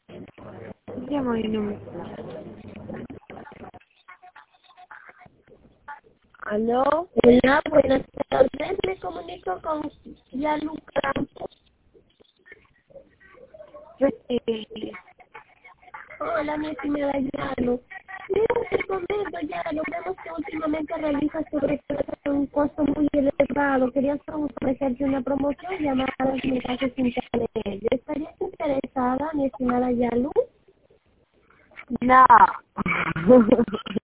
Llamo y no me... Aló. Hola, buenas tardes. Me comunico con Yalu Campos. Hola, mi estimada Yalu. Mira, te comento, Yalu, vemos que últimamente realizas sobre un costo muy elevado. Querías ofrecerte una promoción llamada Mensajes Internet. ¿Estarías interesada, mi estimada Yalu? No.